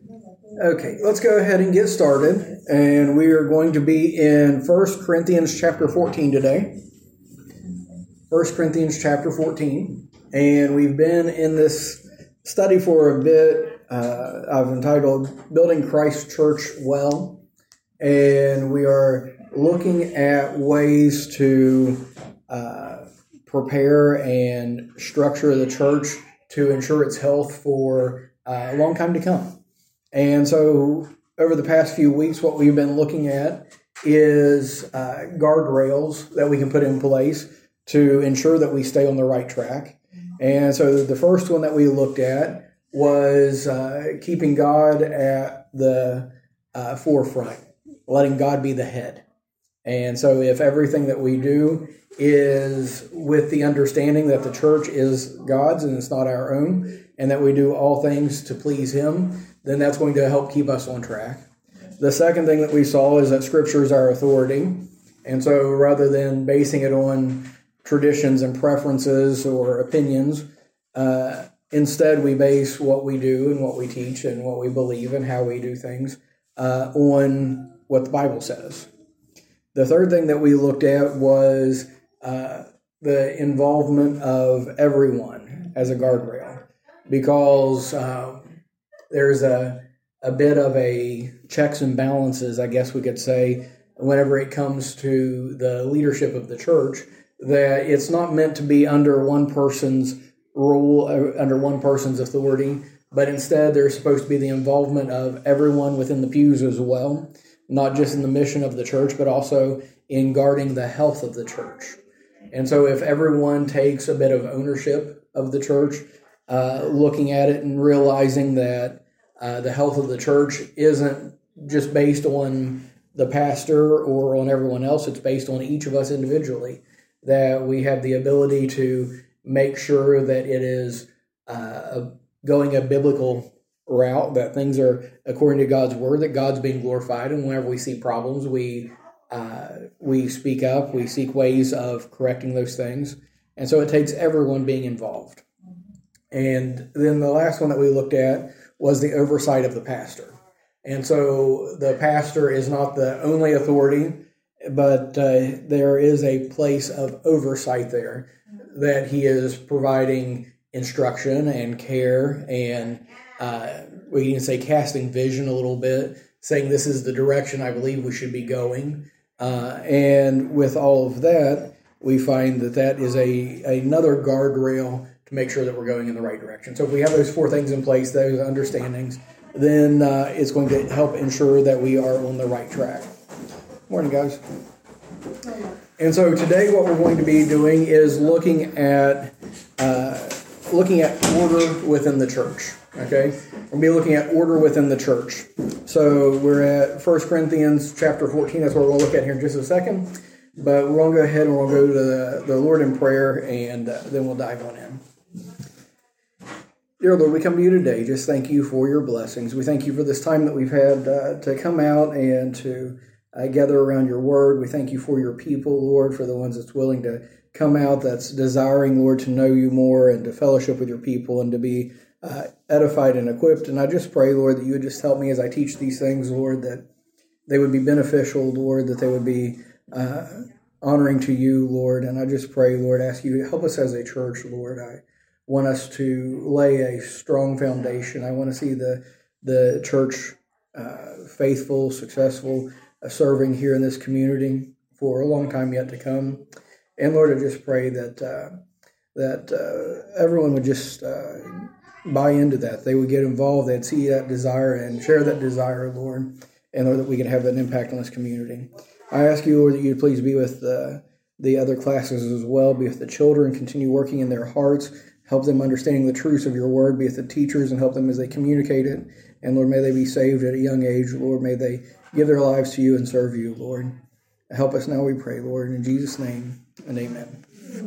Okay, let's go ahead and get started. And we are going to be in 1 Corinthians chapter 14 today. 1 Corinthians chapter 14. And we've been in this study for a bit. I've entitled Building Christ Church Well. And we are looking at ways to prepare and structure the church to ensure its health for a long time to come. And so over the past few weeks, what we've been looking at is guardrails that we can put in place to ensure that we stay on the right track. And so the first one that we looked at was keeping God at the forefront, letting God be the head. And so if everything that we do is with the understanding that the church is God's and it's not our own, and that we do all things to please Him, then that's going to help keep us on track. The second thing that we saw is that Scripture is our authority. And so rather than basing it on traditions and preferences or opinions, instead we base what we do and what we teach and what we believe and how we do things on what the Bible says. The third thing that we looked at was the involvement of everyone as a guardrail, because there's a bit of a checks and balances, I guess we could say, whenever it comes to the leadership of the church, that it's not meant to be under one person's rule, under one person's authority, but instead there's supposed to be the involvement of everyone within the pews as well, not just in the mission of the church, but also in guarding the health of the church. And so if everyone takes a bit of ownership of the church, looking at it and realizing that the health of the church isn't just based on the pastor or on everyone else, it's based on each of us individually, that we have the ability to make sure that it is going a biblical route, that things are according to God's word, that God's being glorified, and whenever we see problems, we speak up, we seek ways of correcting those things. And so it takes everyone being involved. And then the last one that we looked at was the oversight of the pastor. And so the pastor is not the only authority, but there is a place of oversight there, that he is providing instruction and care and we can say casting vision a little bit, saying this is the direction I believe we should be going. And with all of that, we find that that is another guardrail to make sure that we're going in the right direction. So if we have those four things in place, those understandings, then it's going to help ensure that we are on the right track. Morning, guys. And so today what we're going to be doing is looking at order within the church. Okay? We'll be looking at order within the church. So we're at 1 Corinthians chapter 14. That's what we'll look at here in just a second. But we're going to go ahead and we'll go to the Lord in prayer, and then we'll dive on in. Dear Lord, we come to you today. Just thank you for your blessings. We thank you for this time that we've had to come out and to gather around your word. We thank you for your people, Lord, for the ones that's willing to come out, that's desiring, Lord, to know you more and to fellowship with your people and to be edified and equipped. And I just pray, Lord, that you would just help me as I teach these things, Lord, that they would be beneficial, Lord, that they would be honoring to you, Lord. And I just pray, Lord, ask you to help us as a church, Lord. I want us to lay a strong foundation. I want to see the church faithful, successful, serving here in this community for a long time yet to come. And Lord, I just pray that everyone would just buy into that. They would get involved. They'd see that desire and share that desire, Lord, and Lord, that we can have that impact on this community. I ask you, Lord, that you'd please be with the other classes as well. Be with the children, continue working in their hearts, help them understanding the truths of your word. Be with the teachers and help them as they communicate it. And Lord, may they be saved at a young age. Lord, may they give their lives to you and serve you, Lord. Help us now, we pray, Lord, in Jesus' name, and amen.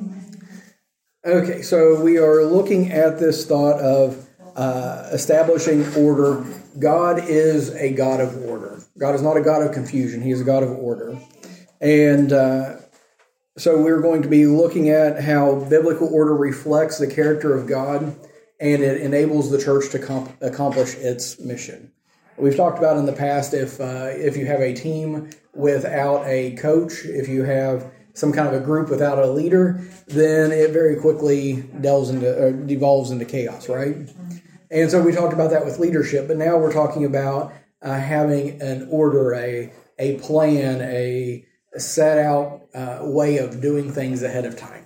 Okay, so we are looking at this thought of establishing order. God is a God of order. God is not a God of confusion. He is a God of order. And so we're going to be looking at how biblical order reflects the character of God, and it enables the church to accomplish its mission. We've talked about in the past if you have a team without a coach, if you have some kind of a group without a leader, then it very quickly devolves into chaos, right? And so we talked about that with leadership, but now we're talking about having an order, a plan, a set out way of doing things ahead of time.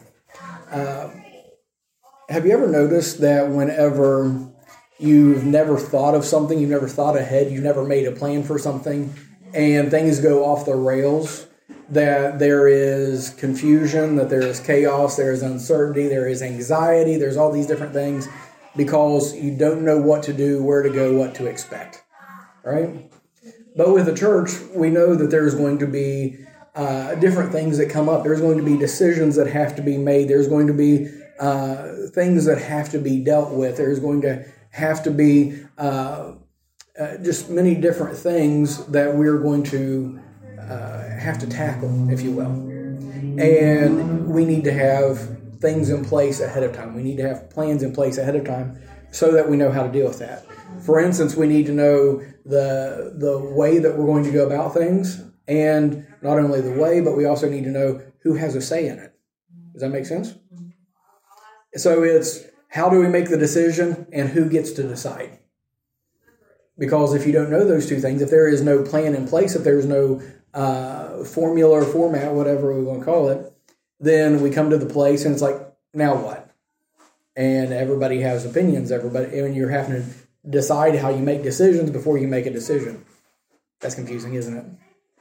Have you ever noticed that whenever you've never thought of something, you've never thought ahead, you've never made a plan for something, and things go off the rails, that there is confusion, that there is chaos, there is uncertainty, there is anxiety, there's all these different things because you don't know what to do, where to go, what to expect, right? But with the church, we know that there's going to be different things that come up. There's going to be decisions that have to be made. There's going to be things that have to be dealt with. There's going to have to be just many different things that we're going to have to tackle, if you will. And we need to have things in place ahead of time. We need to have plans in place ahead of time so that we know how to deal with that. For instance, we need to know the way that we're going to go about things, and not only the way, but we also need to know who has a say in it. Does that make sense? So it's how do we make the decision and who gets to decide? Because if you don't know those two things, if there is no plan in place, if there's no formula or format, whatever we want to call it, then we come to the place and it's like, now what? And everybody has opinions. And you're having to decide how you make decisions before you make a decision. That's confusing, isn't it?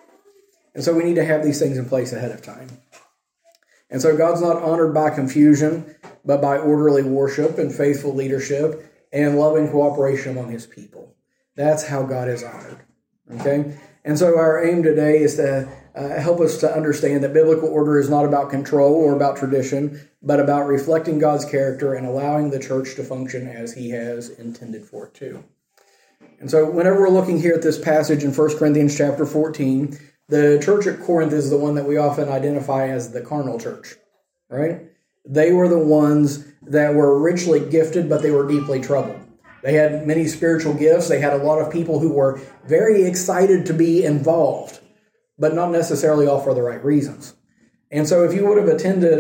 And so we need to have these things in place ahead of time. And so God's not honored by confusion, but by orderly worship and faithful leadership and loving cooperation among his people. That's how God is honored. Okay? And so our aim today is to help us to understand that biblical order is not about control or about tradition, but about reflecting God's character and allowing the church to function as he has intended for it to. And so whenever we're looking here at this passage in 1 Corinthians chapter 14, the church at Corinth is the one that we often identify as the carnal church, right? They were the ones that were richly gifted, but they were deeply troubled. They had many spiritual gifts. They had a lot of people who were very excited to be involved, but not necessarily all for the right reasons. And so if you would have attended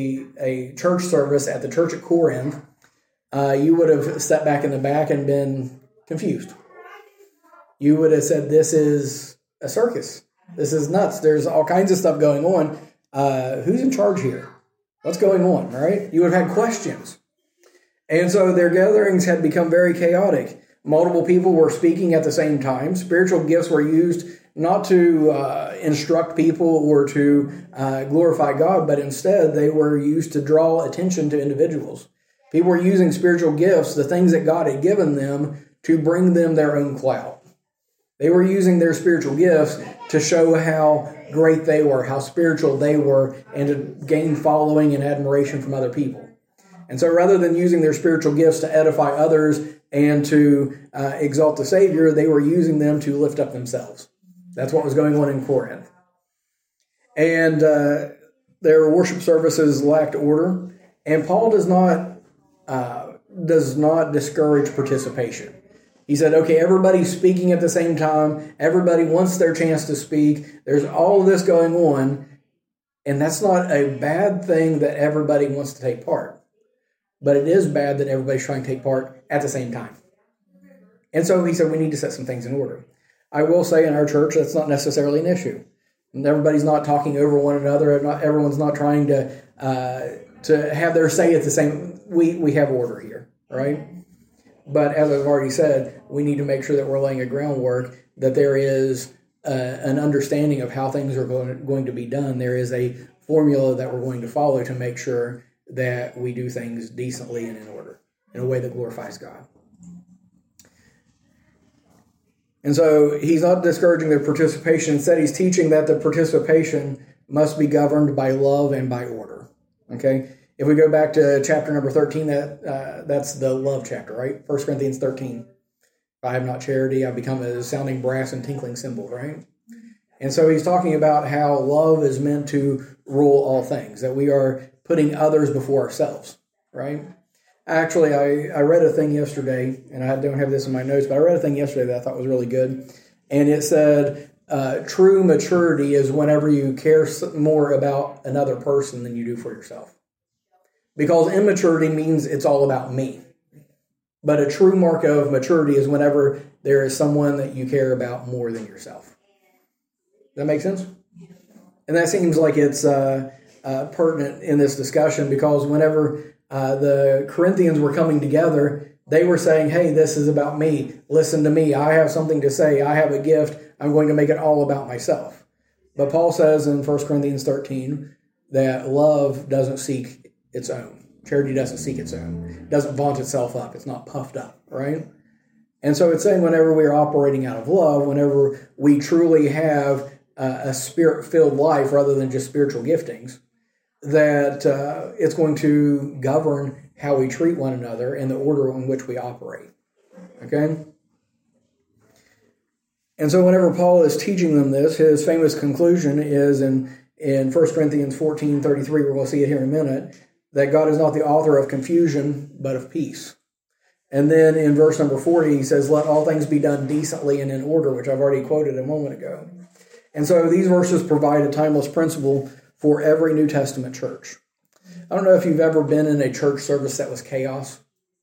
a church service at the church at Corinth, you would have stepped back in the back and been confused. You would have said, this is a circus. This is nuts. There's all kinds of stuff going on. Who's in charge here? What's going on, right? You would have had questions. And so their gatherings had become very chaotic. Multiple people were speaking at the same time. Spiritual gifts were used not to instruct people or to glorify God, but instead they were used to draw attention to individuals. People were using spiritual gifts, the things that God had given them, to bring them their own clout. They were using their spiritual gifts to show how great they were, how spiritual they were, and to gain following and admiration from other people. And so rather than using their spiritual gifts to edify others and to exalt the Savior, they were using them to lift up themselves. That's what was going on in Corinth. And their worship services lacked order. And Paul does not discourage participation. He said, okay, everybody's speaking at the same time. Everybody wants their chance to speak. There's all of this going on. And that's not a bad thing that everybody wants to take part. But it is bad that everybody's trying to take part at the same time. And so he said we need to set some things in order. I will say in our church that's not necessarily an issue. And everybody's not talking over one another. Everyone's not trying to have their say at the same. We have order here, right? But as I've already said, we need to make sure that we're laying a groundwork, that there is an understanding of how things are going to be done. There is a formula that we're going to follow to make sure that we do things decently and in order, in a way that glorifies God. And so he's not discouraging their participation. Instead, he's teaching that the participation must be governed by love and by order. Okay? If we go back to chapter number 13, that's the love chapter, right? 1 Corinthians 13. If I have not charity, I become a sounding brass and tinkling cymbal, right? And so he's talking about how love is meant to rule all things, that we are putting others before ourselves, right? Actually, I read a thing yesterday, and I don't have this in my notes, but I read a thing yesterday that I thought was really good. And it said, true maturity is whenever you care more about another person than you do for yourself. Because immaturity means it's all about me. But a true mark of maturity is whenever there is someone that you care about more than yourself. Does that make sense? And that seems like it's pertinent in this discussion, because whenever the Corinthians were coming together, they were saying, hey, this is about me. Listen to me. I have something to say. I have a gift. I'm going to make it all about myself. But Paul says in 1 Corinthians 13 that love doesn't seek its own. Charity doesn't seek its own. It doesn't vaunt itself up. It's not puffed up, right? And so it's saying whenever we are operating out of love, whenever we truly have a spirit-filled life rather than just spiritual giftings, that it's going to govern how we treat one another and the order in which we operate. Okay? And so whenever Paul is teaching them this, his famous conclusion is in 1 Corinthians 14:33, we're going to see it here in a minute, that God is not the author of confusion, but of peace. And then in verse number 40, he says, let all things be done decently and in order, which I've already quoted a moment ago. And so these verses provide a timeless principle for every New Testament church. I don't know if you've ever been in a church service that was chaos.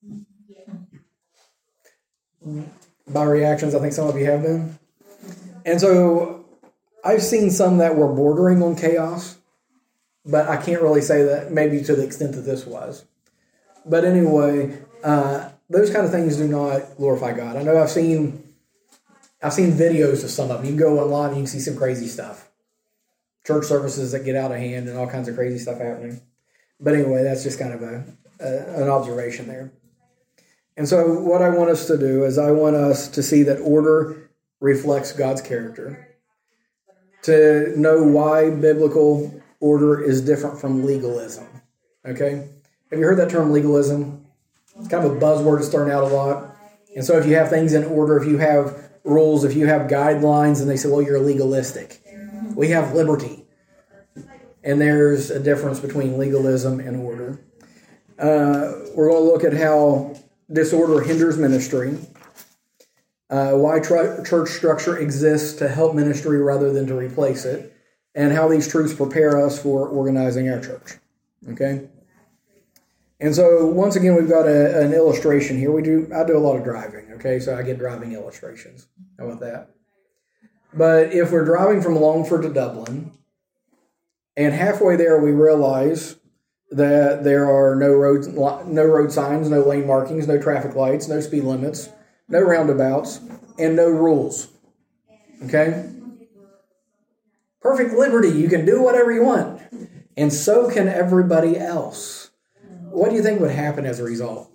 By reactions, I think some of you have been. And so I've seen some that were bordering on chaos, but I can't really say that maybe to the extent that this was. But anyway, those kind of things do not glorify God. I know I've seen videos of some of them. You can go online and you can see some crazy stuff. Church services that get out of hand and all kinds of crazy stuff happening. But anyway, that's just kind of an observation there. And so what I want us to do is I want us to see that order reflects God's character. To know why biblical order is different from legalism. Okay? Have you heard that term legalism? It's kind of a buzzword that's thrown out a lot. And so if you have things in order, if you have rules, if you have guidelines, and they say, well, you're legalistic. We have liberty. And there's a difference between legalism and order. We're going to look at how disorder hinders ministry, why church structure exists to help ministry rather than to replace it, and how these truths prepare us for organizing our church. Okay? And so, once again, we've got an illustration here. I do a lot of driving, okay? So I get driving illustrations. How about that? But if we're driving from Longford to Dublin, and halfway there we realize that there are no road signs, no lane markings, no traffic lights, no speed limits, no roundabouts, and no rules. Okay? Perfect liberty. You can do whatever you want. And so can everybody else. What do you think would happen as a result?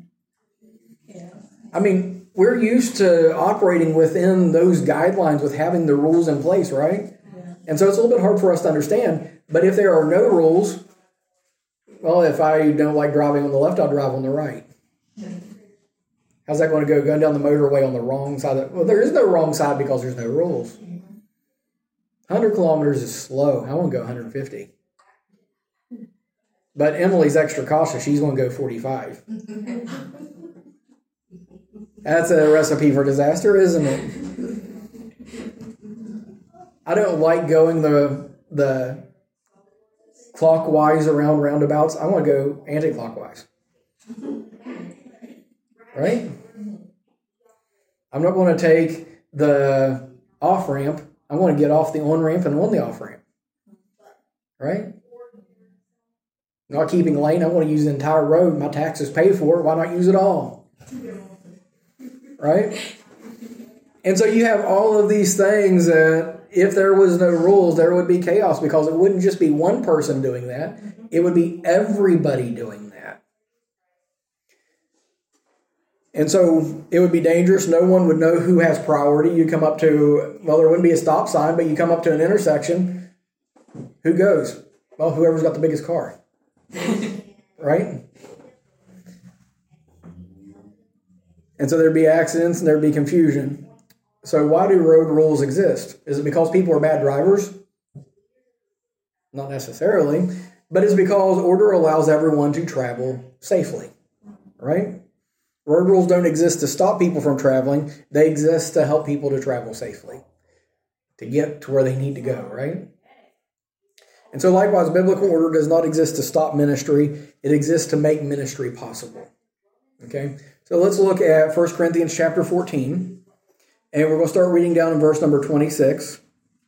I mean, we're used to operating within those guidelines with having the rules in place, right? And so it's a little bit hard for us to understand. But if there are no rules, well, if I don't like driving on the left, I'll drive on the right. How's that going to go? Going down the motorway on the wrong side? Well, there is no wrong side because there's no rules. 100 kilometers is slow. I want to go 150. But Emily's extra cautious. She's going to go 45. That's a recipe for disaster, isn't it? I don't like going the clockwise around roundabouts. I want to go anti-clockwise. Right? I'm not going to take the off-ramp. I want to get off the on-ramp and on the off-ramp. Right? Not keeping lane. I want to use the entire road. My taxes pay for it. Why not use it all? Right? And so you have all of these things that if there was no rules, there would be chaos, because it wouldn't just be one person doing that. It would be everybody doing that. And so it would be dangerous. No one would know who has priority. You come up to, well, there wouldn't be a stop sign, but you come up to an intersection. Who goes? Well, whoever's got the biggest car. Right? And so there'd be accidents and there'd be confusion. So why do road rules exist? Is it because people are bad drivers? Not necessarily. But it's because order allows everyone to travel safely. right? Road rules don't exist to stop people from traveling. They exist to help people to travel safely, to get to where they need to go, right? And so likewise, biblical order does not exist to stop ministry. It exists to make ministry possible. Okay? So let's look at 1 Corinthians chapter 14. And we're going to start reading down in verse number 26.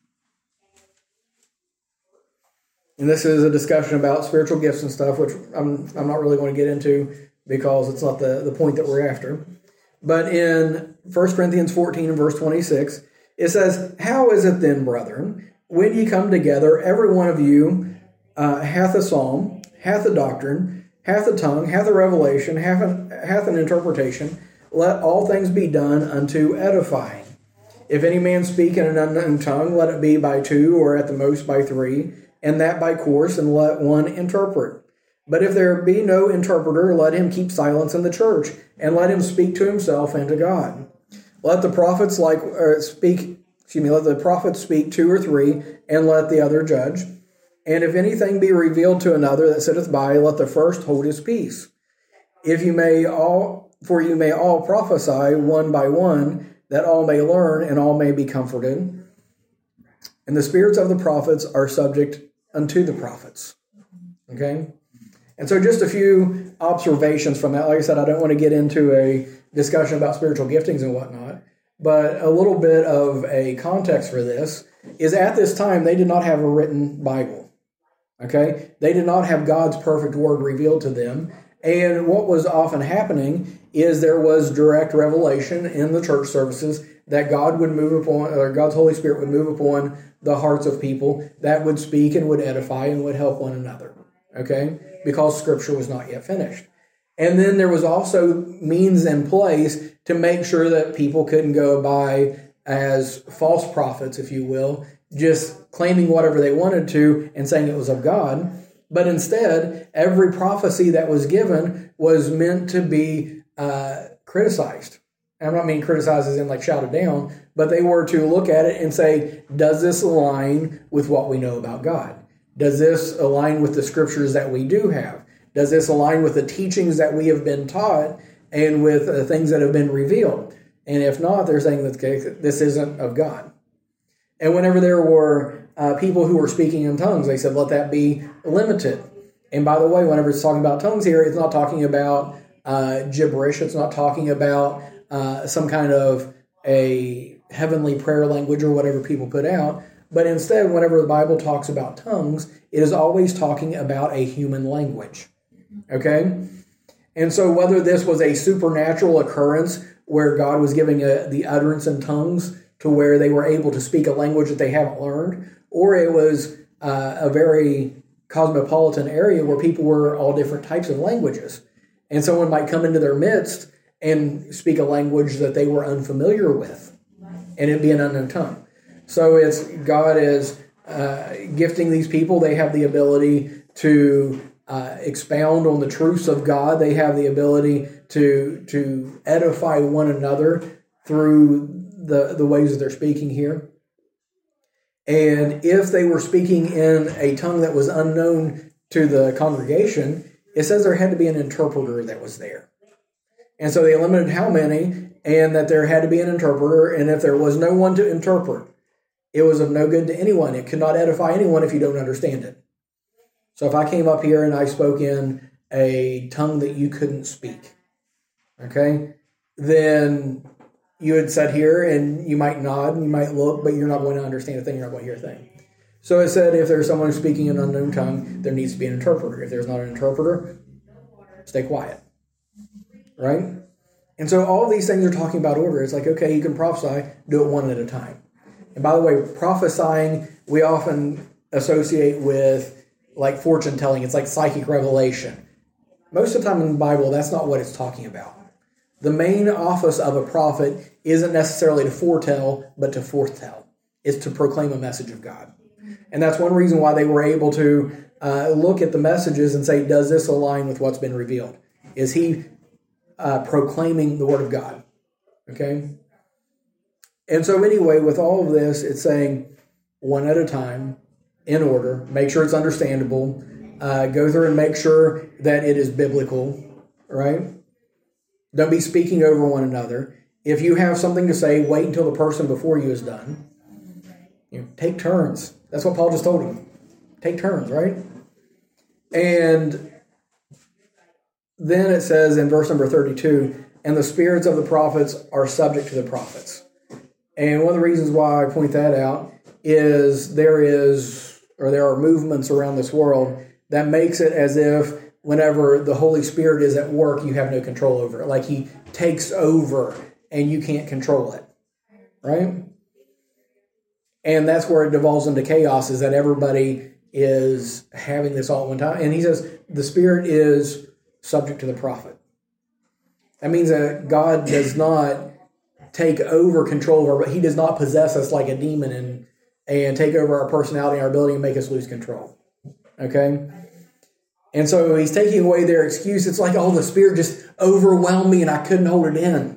And this is a discussion about spiritual gifts and stuff, which I'm not really going to get into because it's not the point that we're after. But in 1 Corinthians 14 and verse 26, it says, "How is it then, brethren, when ye come together, every one of you hath a psalm, hath a doctrine, hath a tongue, hath a revelation, hath an interpretation, let all things be done unto edifying. If any man speak in an unknown tongue, let it be by two, or at the most by three, and that by course, and let one interpret. But if there be no interpreter, let him keep silence in the church, and let him speak to himself and to God. Let the prophets let the prophets speak two or three, and let the other judge. And if anything be revealed to another that sitteth by, let the first hold his peace. For you may all prophesy one by one, that all may learn and all may be comforted. And the spirits of the prophets are subject unto the prophets." Okay? And so just a few observations from that. Like I said, I don't want to get into a discussion about spiritual giftings and whatnot, but a little bit of a context for this is at this time, they did not have a written Bible. Okay? They did not have God's perfect word revealed to them. And what was often happening is there was direct revelation in the church services that God would move upon, or God's Holy Spirit would move upon the hearts of people that would speak and would edify and would help one another. Okay? Because Scripture was not yet finished. And then there was also means in place to make sure that people couldn't go by as false prophets, if you will, just claiming whatever they wanted to and saying it was of God. But instead, every prophecy that was given was meant to be criticized. I'm not meaning criticized as in like shouted down, but they were to look at it and say, does this align with what we know about God? Does this align with the scriptures that we do have? Does this align with the teachings that we have been taught and with the things that have been revealed? And if not, they're saying that this isn't of God. And whenever there were people who were speaking in tongues, they said, let that be limited. And by the way, whenever it's talking about tongues here, it's not talking about gibberish. It's not talking about some kind of a heavenly prayer language or whatever people put out. But instead, whenever the Bible talks about tongues, it is always talking about a human language. Okay? And so whether this was a supernatural occurrence where God was giving the utterance in tongues to where they were able to speak a language that they haven't learned, or it was a very cosmopolitan area where people were all different types of languages. And someone might come into their midst and speak a language that they were unfamiliar with, and it'd be an unknown tongue. So God is gifting these people. They have the ability to expound on the truths of God. They have the ability to edify one another through the ways that they're speaking here. And if they were speaking in a tongue that was unknown to the congregation, it says there had to be an interpreter that was there. And so they limited how many, and that there had to be an interpreter. And if there was no one to interpret, it was of no good to anyone. It could not edify anyone if you don't understand it. So if I came up here and I spoke in a tongue that you couldn't speak, okay, then you had sat here and you might nod and you might look, but you're not going to understand a thing. You're not going to hear a thing. So it said if there's someone speaking an unknown tongue, there needs to be an interpreter. If there's not an interpreter, stay quiet. Right? And so all of these things are talking about order. It's like, okay, you can prophesy, do it one at a time. And by the way, prophesying, we often associate with like fortune telling. It's like psychic revelation. Most of the time in the Bible, that's not what it's talking about. The main office of a prophet isn't necessarily to foretell, but to forthtell. It's to proclaim a message of God. And that's one reason why they were able to look at the messages and say, does this align with what's been revealed? Is he proclaiming the word of God? Okay? And so anyway, with all of this, it's saying one at a time, in order, make sure it's understandable, go through and make sure that it is biblical, right? Don't be speaking over one another. If you have something to say, wait until the person before you is done. Take turns. That's what Paul just told him. Take turns, right? And then it says in verse number 32, and the spirits of the prophets are subject to the prophets. And one of the reasons why I point that out is there are movements around this world that makes it as if whenever the Holy Spirit is at work, you have no control over it. Like he takes over and you can't control it, right? And that's where it devolves into chaos, is that everybody is having this all at one time. And he says the Spirit is subject to the prophet. That means that God does not take over control over, but he does not possess us like a demon and take over our personality and our ability and make us lose control. Okay? And so he's taking away their excuse. It's like, oh, the Spirit just overwhelmed me and I couldn't hold it in.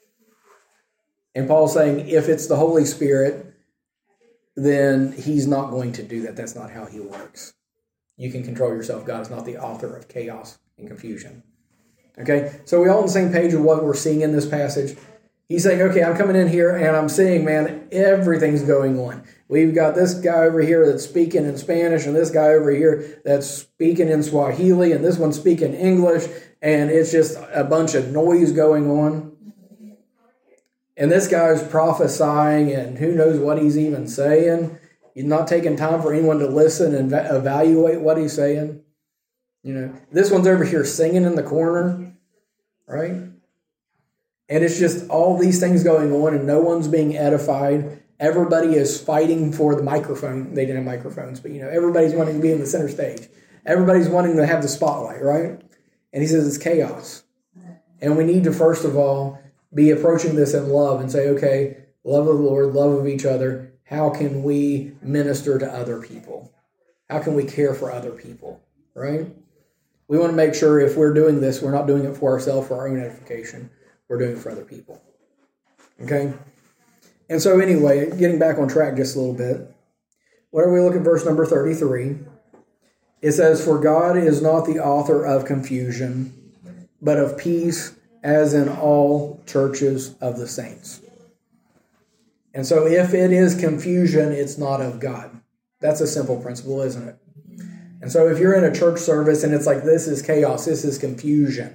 And Paul's saying, if it's the Holy Spirit, then he's not going to do that. That's not how he works. You can control yourself. God is not the author of chaos and confusion. Okay? So we all on the same page of what we're seeing in this passage. He's saying, okay, I'm coming in here and I'm seeing, man, everything's going on. We've got this guy over here that's speaking in Spanish and this guy over here that's speaking in Swahili and this one's speaking English, and it's just a bunch of noise going on. And this guy's prophesying and who knows what he's even saying. He's not taking time for anyone to listen and evaluate what he's saying. This one's over here singing in the corner, right? And it's just all these things going on and no one's being edified. Everybody is fighting for the microphone. They didn't have microphones, but everybody's wanting to be in the center stage. Everybody's wanting to have the spotlight, right? And he says it's chaos. And we need to, first of all, be approaching this in love and say, okay, love of the Lord, love of each other. How can we minister to other people? How can we care for other people, right? We want to make sure if we're doing this, we're not doing it for ourselves, for our own edification. We're doing it for other people. Okay? And so anyway, getting back on track just a little bit. Whenever we look at verse number 33, it says, for God is not the author of confusion, but of peace, as in all churches of the saints. And so if it is confusion, it's not of God. That's a simple principle, isn't it? And so if you're in a church service and it's like, this is chaos, this is confusion,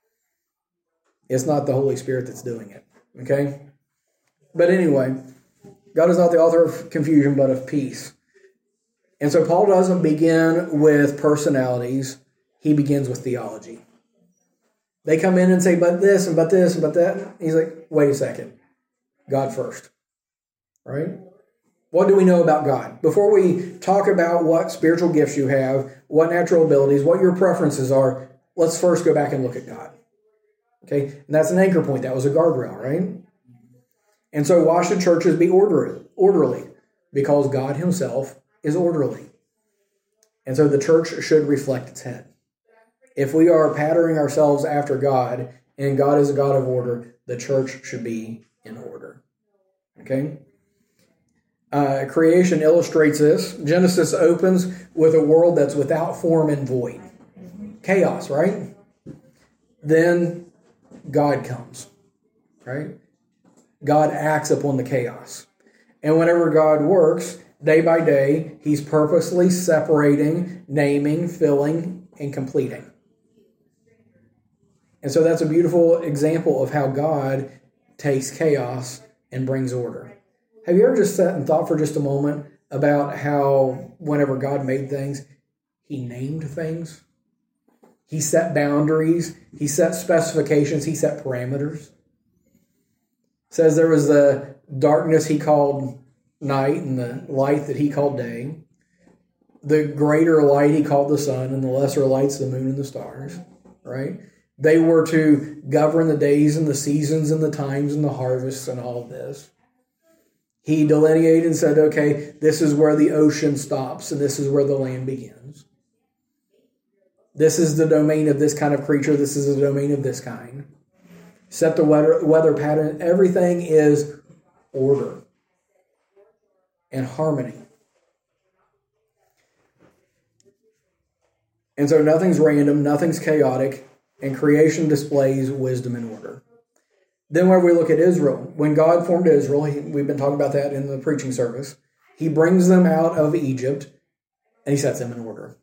it's not the Holy Spirit that's doing it. Okay? But anyway, God is not the author of confusion, but of peace. And so Paul doesn't begin with personalities. He begins with theology. They come in and say, but this and but this and but that. He's like, wait a second. God first. Right? What do we know about God? Before we talk about what spiritual gifts you have, what natural abilities, what your preferences are, let's first go back and look at God. Okay? And that's an anchor point. That was a guardrail, right? And so why should churches be orderly? Because God himself is orderly. And so the church should reflect its head. If we are patterning ourselves after God, and God is a God of order, the church should be in order. Okay? Creation illustrates this. Genesis opens with a world that's without form and void. Chaos, right? Then God comes, right? God acts upon the chaos. And whenever God works, day by day, he's purposely separating, naming, filling, and completing. And so that's a beautiful example of how God takes chaos and brings order. Have you ever just sat and thought for just a moment about how whenever God made things, he named things? He set boundaries. He set specifications. He set parameters. It says there was the darkness he called night and the light that he called day. The greater light he called the sun and the lesser lights the moon and the stars, right? They were to govern the days and the seasons and the times and the harvests and all of this. He delineated and said, okay, this is where the ocean stops and this is where the land begins. This is the domain of this kind of creature. This is the domain of this kind. Set the weather pattern. Everything is order and harmony. And so nothing's random, nothing's chaotic. And creation displays wisdom and order. Then when we look at Israel, when God formed Israel, we've been talking about that in the preaching service, he brings them out of Egypt and he sets them in order.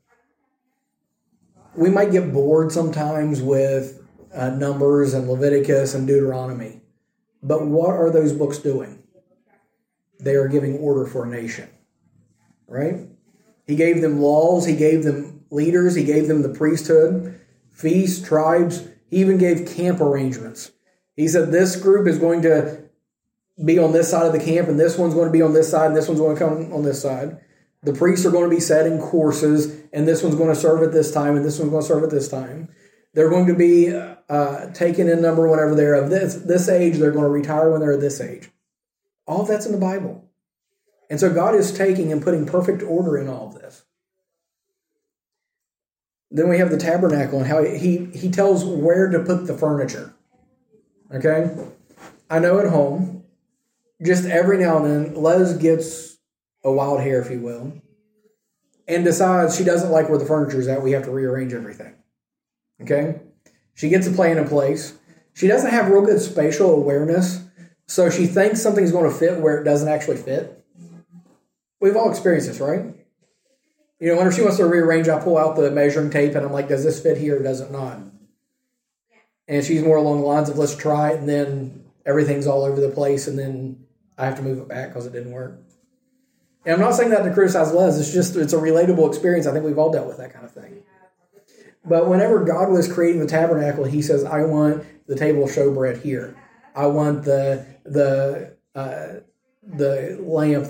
We might get bored sometimes with Numbers and Leviticus and Deuteronomy. But what are those books doing? They are giving order for a nation. Right? He gave them laws. He gave them leaders. He gave them the priesthood, feasts, tribes. He even gave camp arrangements. He said this group is going to be on this side of the camp, and this one's going to be on this side, and this one's going to come on this side. The priests are going to be setting courses, and this one's going to serve at this time, and this one's going to serve at this time. They're going to be taken in number whenever they're of this age. They're going to retire when they're of this age. All of that's in the Bible. And so God is taking and putting perfect order in all of this. Then we have the tabernacle and how he tells where to put the furniture. Okay? I know at home, just every now and then, Les gets a wild hair, if you will, and decides she doesn't like where the furniture is at. We have to rearrange everything. Okay? She gets a plan in place. She doesn't have real good spatial awareness, so she thinks something's going to fit where it doesn't actually fit. We've all experienced this, right? You know, whenever she wants to rearrange, I pull out the measuring tape and I'm like, does this fit here or does it not? And she's more along the lines of, let's try it, and then everything's all over the place, and then I have to move it back because it didn't work. And I'm not saying that to criticize Les. It's a relatable experience. I think we've all dealt with that kind of thing. But whenever God was creating the tabernacle, he says, I want the table of showbread here. I want the lamp,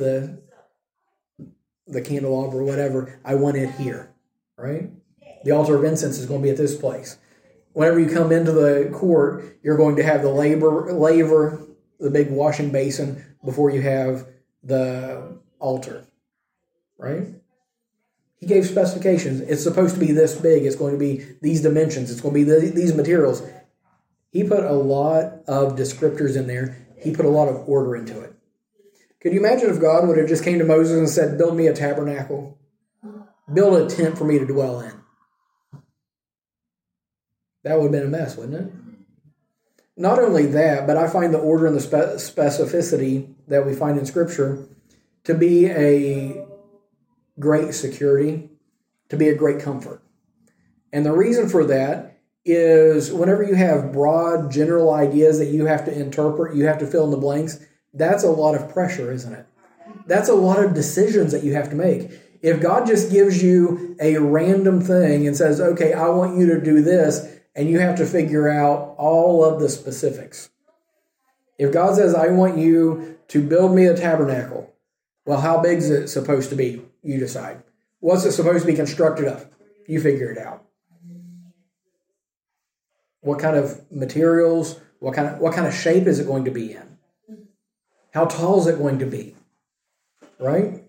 the candelabra, whatever, I want it here, right? The altar of incense is going to be at this place. Whenever you come into the court, you're going to have the laver, the big washing basin, before you have the altar, right? He gave specifications. It's supposed to be this big. It's going to be these dimensions. It's going to be these materials. He put a lot of descriptors in there. He put a lot of order into it. Could you imagine if God would have just came to Moses and said, build me a tabernacle, build a tent for me to dwell in? That would have been a mess, wouldn't it? Not only that, but I find the order and the specificity that we find in Scripture to be a great security, to be a great comfort. And the reason for that is whenever you have broad, general ideas that you have to interpret, you have to fill in the blanks, that's a lot of pressure, isn't it? That's a lot of decisions that you have to make. If God just gives you a random thing and says, okay, I want you to do this, and you have to figure out all of the specifics. If God says, I want you to build me a tabernacle, well, how big is it supposed to be? You decide. What's it supposed to be constructed of? You figure it out. What kind of materials? What kind of shape is it going to be in? How tall is it going to be? Right?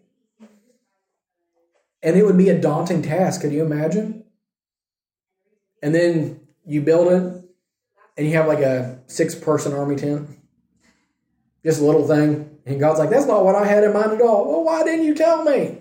And it would be a daunting task. Can you imagine? And then you build it, and you have like a 6-person army tent. Just a little thing. And God's like, that's not what I had in mind at all. Well, why didn't you tell me?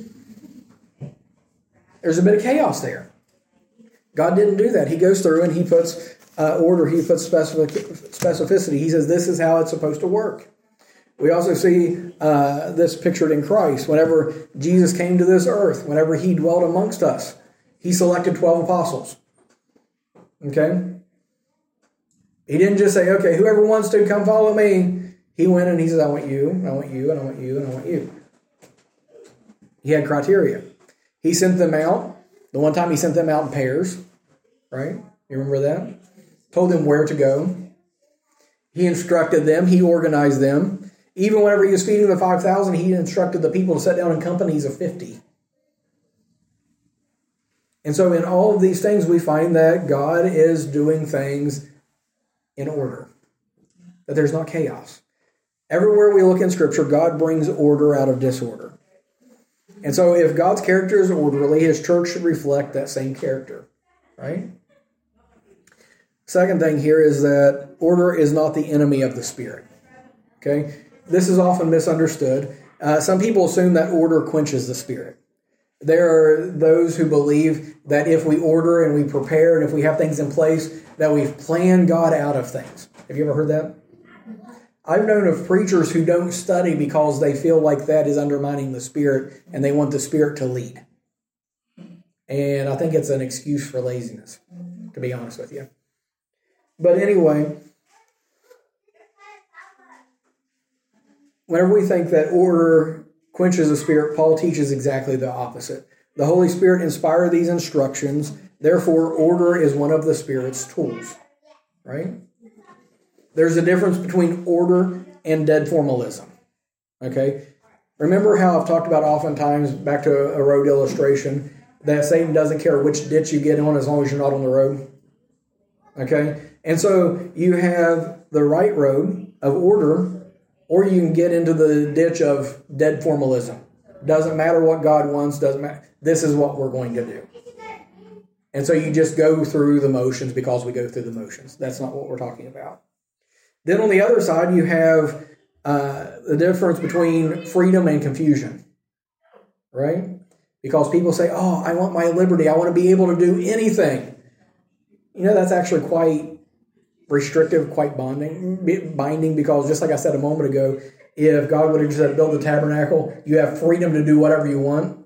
There's a bit of chaos there. God didn't do that. He goes through and he puts order. He puts specificity. He says, this is how it's supposed to work. We also see this pictured in Christ. Whenever Jesus came to this earth, whenever he dwelt amongst us, he selected 12 apostles. Okay? He didn't just say, okay, whoever wants to, come follow me. He went and he said, I want you, I want you, and I want you, and I want you. He had criteria. He sent them out. The one time he sent them out in pairs. Right? You remember that? Told them where to go. He instructed them. He organized them. Even whenever he was feeding the 5,000, he instructed the people to sit down in companies of 50. And so in all of these things, we find that God is doing things in order. That there's not chaos. Everywhere we look in Scripture, God brings order out of disorder. And so if God's character is orderly, his church should reflect that same character. Right? Second thing here is that order is not the enemy of the Spirit. Okay? This is often misunderstood. Some people assume that order quenches the Spirit. There are those who believe that if we order and we prepare and if we have things in place, that we've planned God out of things. Have you ever heard that? I've known of preachers who don't study because they feel like that is undermining the Spirit and they want the Spirit to lead. And I think it's an excuse for laziness, to be honest with you. But anyway, whenever we think that order quenches the Spirit, Paul teaches exactly the opposite. The Holy Spirit inspired these instructions. Therefore, order is one of the Spirit's tools. Right? There's a difference between order and dead formalism. Okay? Remember how I've talked about oftentimes, back to a road illustration, that Satan doesn't care which ditch you get on as long as you're not on the road? Okay? And so you have the right road of order, or you can get into the ditch of dead formalism. Doesn't matter what God wants, doesn't matter. This is what we're going to do. And so you just go through the motions because we go through the motions. That's not what we're talking about. Then on the other side, you have the difference between freedom and confusion. Right? Because people say, oh, I want my liberty. I want to be able to do anything. You know, that's actually quite restrictive, quite binding, because just like I said a moment ago, if God would have just said, build the tabernacle, you have freedom to do whatever you want.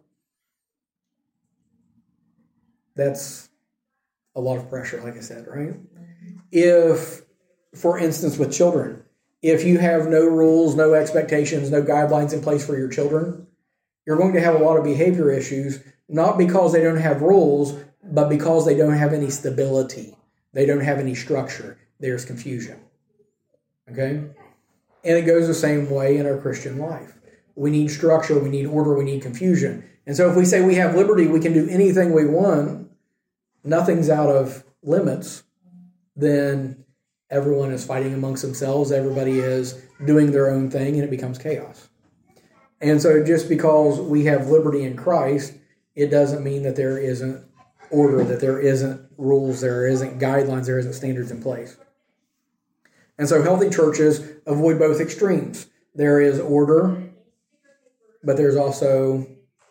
That's a lot of pressure, like I said, right? If, for instance, with children, if you have no rules, no expectations, no guidelines in place for your children, you're going to have a lot of behavior issues, not because they don't have rules, but because they don't have any stability. They don't have any structure. There's confusion. Okay? And it goes the same way in our Christian life. We need structure, we need order, we need confusion. And so if we say we have liberty, we can do anything we want, nothing's out of limits, then everyone is fighting amongst themselves, everybody is doing their own thing, and it becomes chaos. And so just because we have liberty in Christ, it doesn't mean that there isn't order, that there isn't rules, there isn't guidelines, there isn't standards in place. And so healthy churches avoid both extremes. There is order, but there's also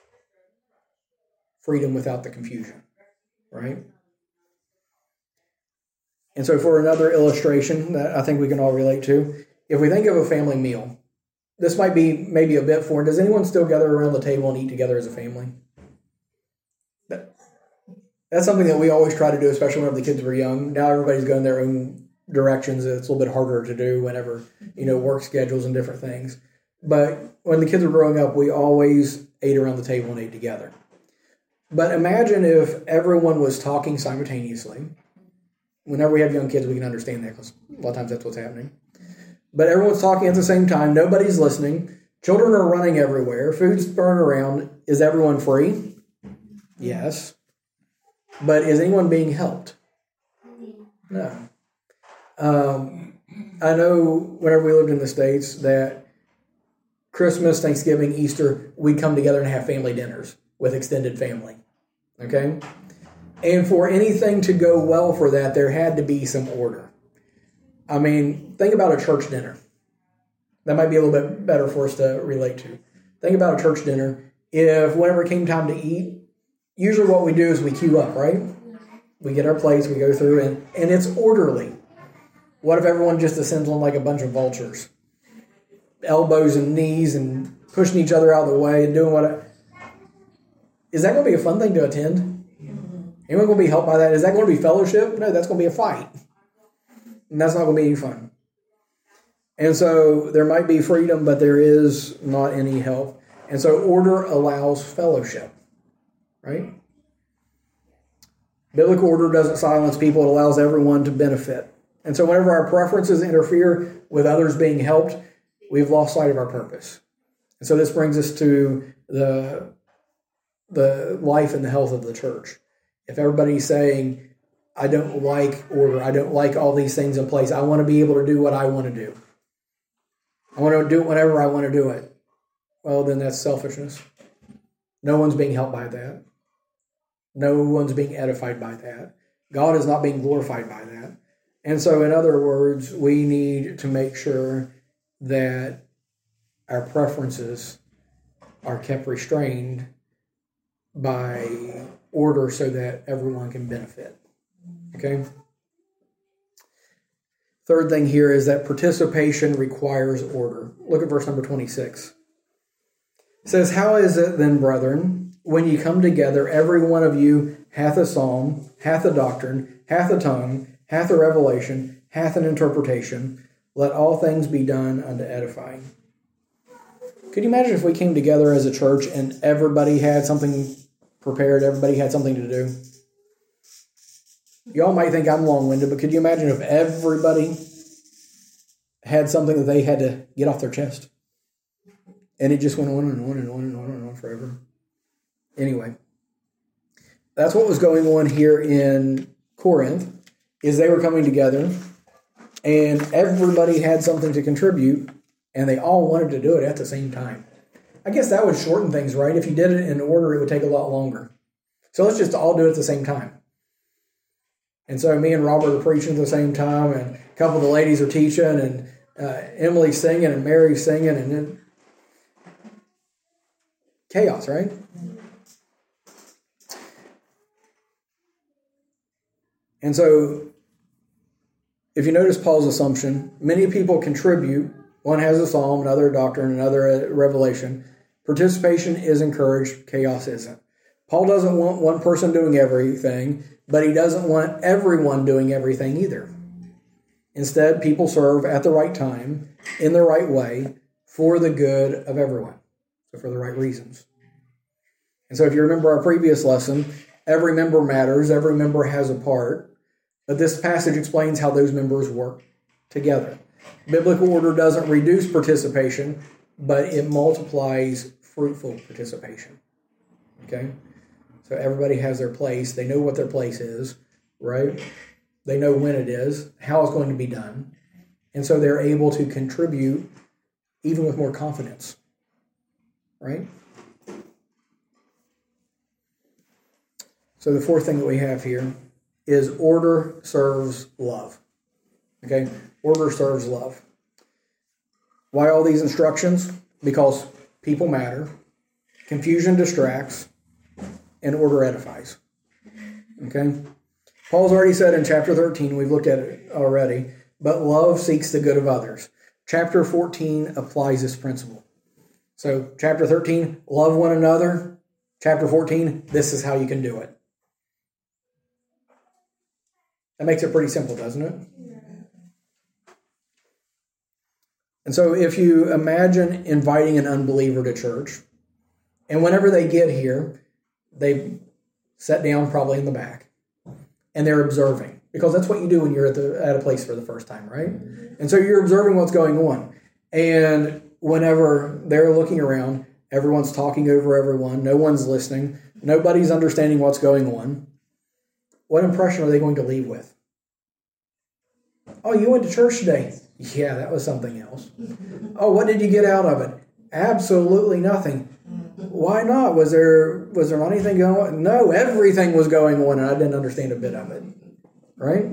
freedom without the confusion, right? And so for another illustration that I think we can all relate to, if we think of a family meal, this might be maybe a bit foreign. Does anyone still gather around the table and eat together as a family? That's something that we always try to do, especially whenever the kids were young. Now everybody's going their own directions. It's a little bit harder to do whenever, work schedules and different things. But when the kids were growing up, we always ate around the table and ate together. But imagine if everyone was talking simultaneously. Whenever we have young kids, we can understand that because a lot of times that's what's happening. But everyone's talking at the same time. Nobody's listening. Children are running everywhere. Food's thrown around. Is everyone free? Yes. But is anyone being helped? No. I know whenever we lived in the States that Christmas, Thanksgiving, Easter, we'd come together and have family dinners with extended family. Okay? And for anything to go well for that, there had to be some order. I mean, think about a church dinner. That might be a little bit better for us to relate to. Think about a church dinner. If whenever it came time to eat, usually what we do is we queue up, right? We get our plates, we go through, and it's orderly. What if everyone just descends on like a bunch of vultures? Elbows and knees and pushing each other out of the way and doing is that going to be a fun thing to attend? Anyone going to be helped by that? Is that going to be fellowship? No, that's going to be a fight. And that's not going to be any fun. And so there might be freedom, but there is not any help. And so order allows fellowship, right? Biblical order doesn't silence people. It allows everyone to benefit. And so whenever our preferences interfere with others being helped, we've lost sight of our purpose. And so this brings us to the life and the health of the church. If everybody's saying, I don't like order, I don't like all these things in place, I want to be able to do what I want to do. I want to do it whenever I want to do it. Well, then that's selfishness. No one's being helped by that. No one's being edified by that. God is not being glorified by that. And so, in other words, we need to make sure that our preferences are kept restrained by order so that everyone can benefit. Okay? Third thing here is that participation requires order. Look at verse number 26. It says, "How is it then, brethren, when ye come together, every one of you hath a psalm, hath a doctrine, hath a tongue, hath a revelation, hath an interpretation. Let all things be done unto edifying." Could you imagine if we came together as a church and everybody had something prepared, everybody had something to do? Y'all might think I'm long-winded, but could you imagine if everybody had something that they had to get off their chest? And it just went on and on and on and on and on forever. Anyway, that's what was going on here in Corinth, is they were coming together and everybody had something to contribute and they all wanted to do it at the same time. I guess that would shorten things, right? If you did it in order, it would take a lot longer. So let's just all do it at the same time. And so me and Robert are preaching at the same time, and a couple of the ladies are teaching, and Emily's singing, and Mary's singing, and then chaos, right? And so if you notice Paul's assumption, many people contribute. One has a psalm, another a doctrine, another a revelation. Participation is encouraged, chaos isn't. Paul doesn't want one person doing everything, but he doesn't want everyone doing everything either. Instead, people serve at the right time, in the right way, for the good of everyone. So for the right reasons. And so if you remember our previous lesson, every member matters, every member has a part, but this passage explains how those members work together. Biblical order doesn't reduce participation, but it multiplies fruitful participation. Okay? So everybody has their place. They know what their place is, right? They know when it is, how it's going to be done. And so they're able to contribute even with more confidence, right? So the fourth thing that we have here is order serves love. Okay? Order serves love. Why all these instructions? Because people matter, confusion distracts, and order edifies. Okay? Paul's already said in chapter 13, we've looked at it already, but love seeks the good of others. Chapter 14 applies this principle. So chapter 13, love one another. Chapter 14, this is how you can do it. That makes it pretty simple, doesn't it? And so if you imagine inviting an unbeliever to church, and whenever they get here, they sit down probably in the back, and they're observing, because that's what you do when you're at a place for the first time, right? And so you're observing what's going on. And whenever they're looking around, everyone's talking over everyone, no one's listening, nobody's understanding what's going on. What impression are they going to leave with? Oh, you went to church today. Yeah, that was something else. Oh, what did you get out of it? Absolutely nothing. Why not? Was there not anything going on? No, everything was going on, and I didn't understand a bit of it. Right?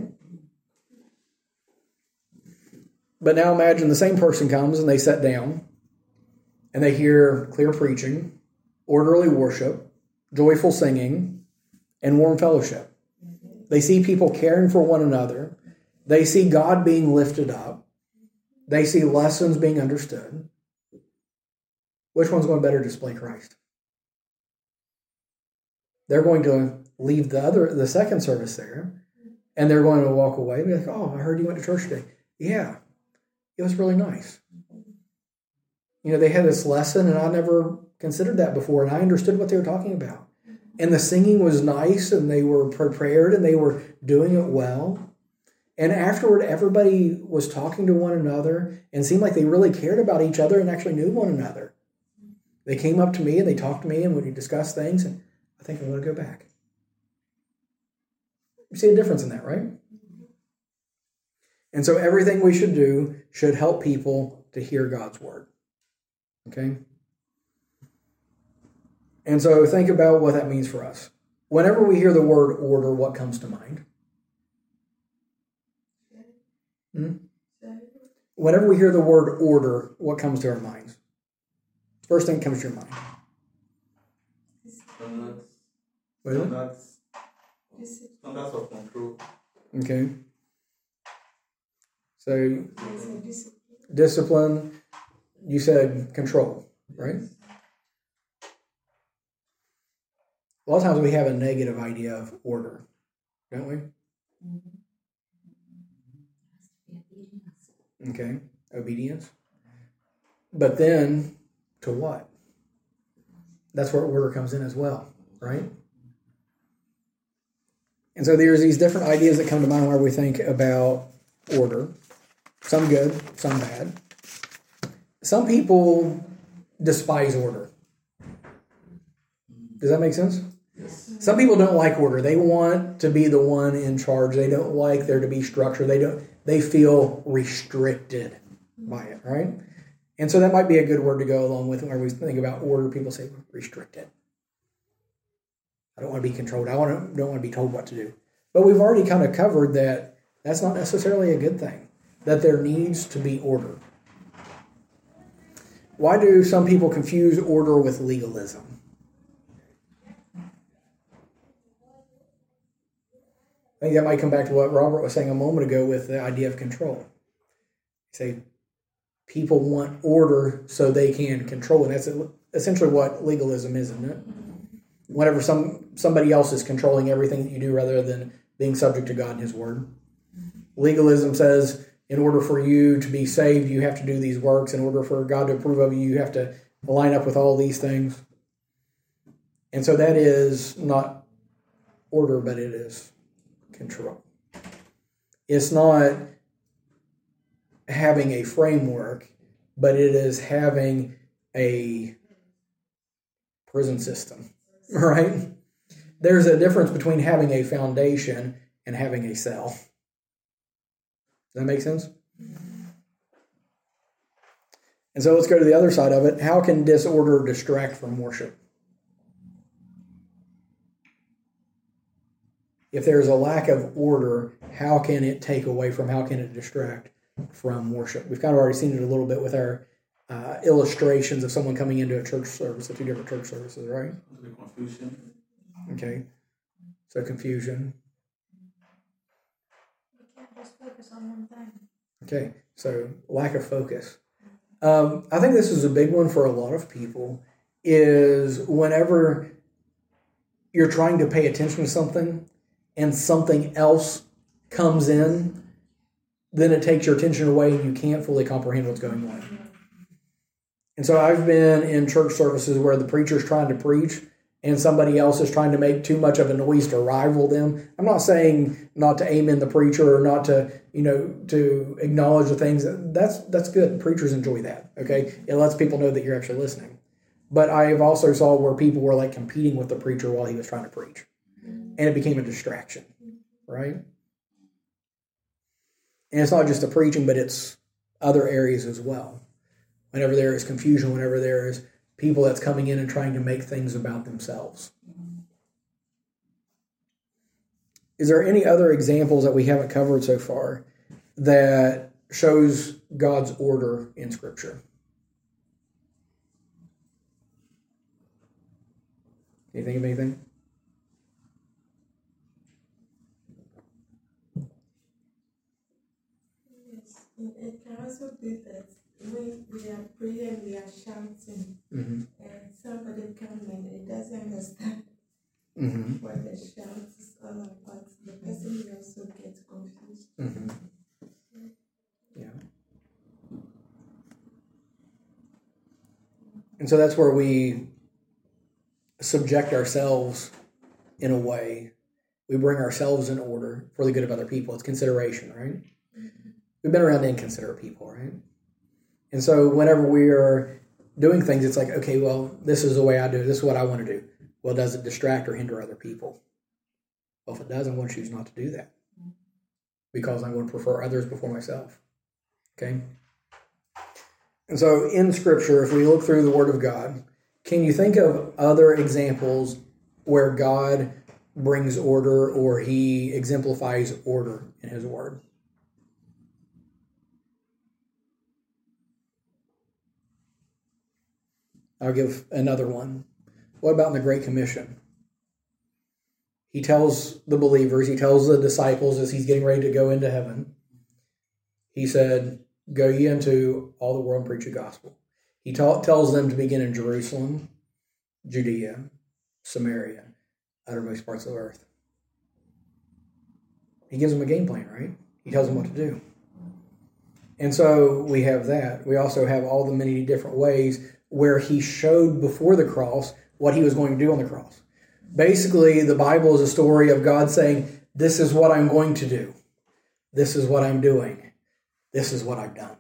But now imagine the same person comes and they sit down and they hear clear preaching, orderly worship, joyful singing, and warm fellowship. They see people caring for one another. They see God being lifted up. They see lessons being understood. Which one's going to better display Christ? They're going to leave the second service there, and they're going to walk away and be like, "Oh, I heard you went to church today." Yeah, it was really nice. You know, they had this lesson, and I never considered that before, and I understood what they were talking about. And the singing was nice, and they were prepared, and they were doing it well. And afterward, everybody was talking to one another and seemed like they really cared about each other and actually knew one another. They came up to me and they talked to me and we discussed things, and I think I'm going to go back. You see a difference in that, right? And so everything we should do should help people to hear God's word. Okay? And so think about what that means for us. Whenever we hear the word order, what comes to mind? Whenever we hear the word order, what comes to our minds? First thing that comes to your mind. What is it? Standards of control. Okay. So discipline, you said control, right? A lot of times we have a negative idea of order, don't we? Okay, obedience. But then, to what? That's where order comes in as well, right? And so there's these different ideas that come to mind where we think about order. Some good, some bad. Some people despise order. Does that make sense? Yes. Some people don't like order. They want to be the one in charge. They don't like there to be structure. They feel restricted by it, right? And so that might be a good word to go along with when we think about order. People say restricted. I don't want to be controlled. Don't want to be told what to do. But we've already kind of covered that that's not necessarily a good thing, that there needs to be order. Why do some people confuse order with legalism? I think that might come back to what Robert was saying a moment ago with the idea of control. Say people want order so they can control it. That's essentially what legalism is, isn't it? Whenever somebody else is controlling everything that you do rather than being subject to God and His Word. Legalism says in order for you to be saved, you have to do these works. In order for God to approve of you, you have to line up with all these things. And so that is not order, but it is control. It's not having a framework, but it is having a prison system, right? There's a difference between having a foundation and having a cell. Does that make sense? And so let's go to the other side of it. How can disorder distract from worship? If there's a lack of order, how can it take away from, how can it distract from worship? We've kind of already seen it a little bit with our illustrations of someone coming into a church service, the two different church services, right? Confusion. Okay. So confusion. You can't just focus on one thing. Okay. So lack of focus. I think this is a big one for a lot of people, is whenever you're trying to pay attention to something and something else comes in, then it takes your attention away and you can't fully comprehend what's going on. And so I've been in church services where the preacher's trying to preach and somebody else is trying to make too much of a noise to rival them. I'm not saying not to amen the preacher or not to, to acknowledge the things. That's good. Preachers enjoy that, okay? It lets people know that you're actually listening. But I've also saw where people were like competing with the preacher while he was trying to preach. And it became a distraction, right? And it's not just the preaching, but it's other areas as well. Whenever there is confusion, whenever there is people that's coming in and trying to make things about themselves. Is there any other examples that we haven't covered so far that shows God's order in Scripture? Can you think of anything? Yes, it can also be that when we are praying, we are shouting, and somebody comes and it doesn't understand what the shout is all about. The person will also get confused. Yeah. And so that's where we subject ourselves in a way. We bring ourselves in order for the good of other people. It's consideration, right? We've been around inconsiderate people, right? And so whenever we are doing things, it's like, okay, well, this is the way I do it. This is what I want to do. Well, does it distract or hinder other people? Well, if it does, I'm going to choose not to do that because I'm going to prefer others before myself. Okay? And so in Scripture, if we look through the Word of God, can you think of other examples where God brings order or He exemplifies order in His Word? I'll give another one. What about in the Great Commission? He tells the believers, he tells the disciples as he's getting ready to go into heaven, he said, go ye into all the world and preach the gospel. He tells them to begin in Jerusalem, Judea, Samaria, uttermost parts of the earth. He gives them a game plan, right? He tells them what to do. And so we have that. We also have all the many different ways where he showed before the cross what he was going to do on the cross. Basically, the Bible is a story of God saying, this is what I'm going to do. This is what I'm doing. This is what I've done.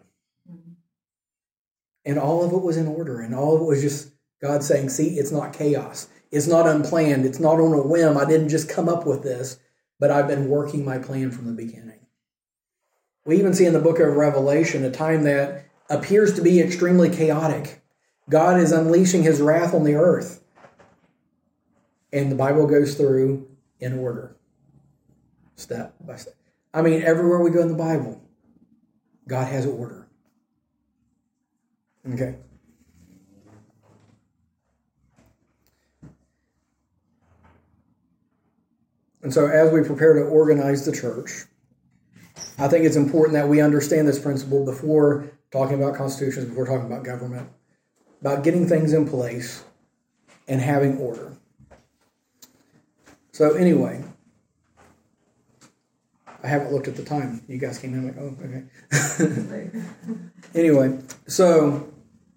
And all of it was in order. And all of it was just God saying, see, it's not chaos. It's not unplanned. It's not on a whim. I didn't just come up with this, but I've been working my plan from the beginning. We even see in the book of Revelation a time that appears to be extremely chaotic. God is unleashing his wrath on the earth. And the Bible goes through in order, step by step. I mean, everywhere we go in the Bible, God has order. Okay. And so as we prepare to organize the church, I think it's important that we understand this principle before talking about constitutions, before talking about government, about getting things in place and having order. So anyway, I haven't looked at the time. You guys came in like, oh, okay. Anyway, so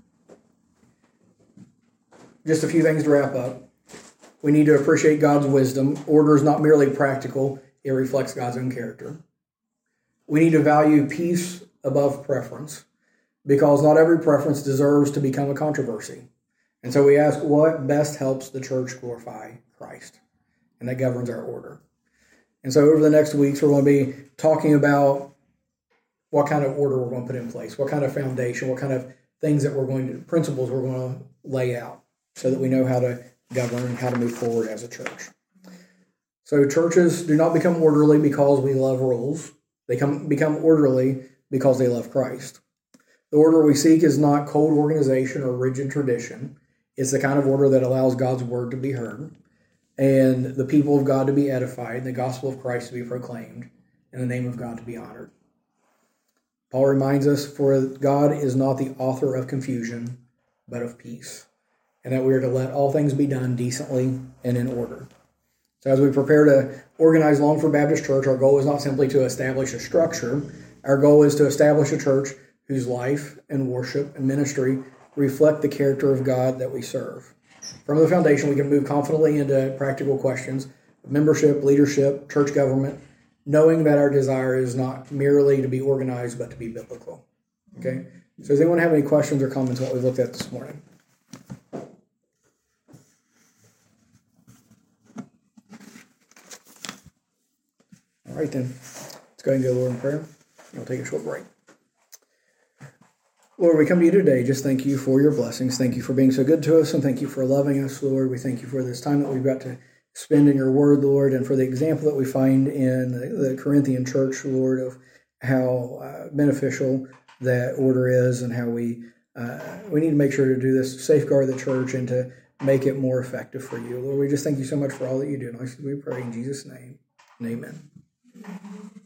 just a few things to wrap up. We need to appreciate God's wisdom. Order is not merely practical. It reflects God's own character. We need to value peace above preference because not every preference deserves to become a controversy. And so we ask what best helps the church glorify Christ. And that governs our order. And so over the next weeks, we're going to be talking about what kind of order we're going to put in place, what kind of foundation, what kind of things that principles we're going to lay out so that we know how to govern and how to move forward as a church. So churches do not become orderly because we love rules. They become orderly because they love Christ. The order we seek is not cold organization or rigid tradition. It's the kind of order that allows God's word to be heard and the people of God to be edified, the gospel of Christ to be proclaimed, and the name of God to be honored. Paul reminds us, for God is not the author of confusion, but of peace, and that we are to let all things be done decently and in order. So as we prepare to organize Longford Baptist Church, our goal is not simply to establish a structure. Our goal is to establish a church whose life and worship and ministry reflect the character of God that we serve. From the foundation, we can move confidently into practical questions of membership, leadership, church government, knowing that our desire is not merely to be organized, but to be biblical. Okay? So does anyone have any questions or comments on what we've looked at this morning? All right, then. Let's go ahead and go to the Lord in prayer. We'll take a short break. Lord, we come to you today. Just thank you for your blessings. Thank you for being so good to us, and thank you for loving us, Lord. We thank you for this time that we've got to spend in your word, Lord, and for the example that we find in the Corinthian church, Lord, of how beneficial that order is and how we need to make sure to do this, safeguard the church, and to make it more effective for you. Lord, we just thank you so much for all that you do. And we pray in Jesus' name, and amen.